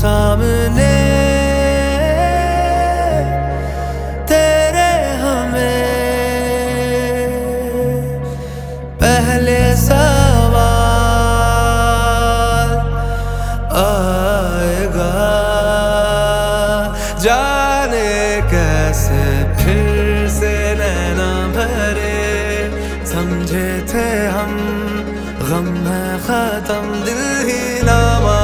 सामने तेरे हमें पहले सवाल आएगा, जाने कैसे फिर से नैना भरे। समझे थे हम गम है खत्म, दिल ही ना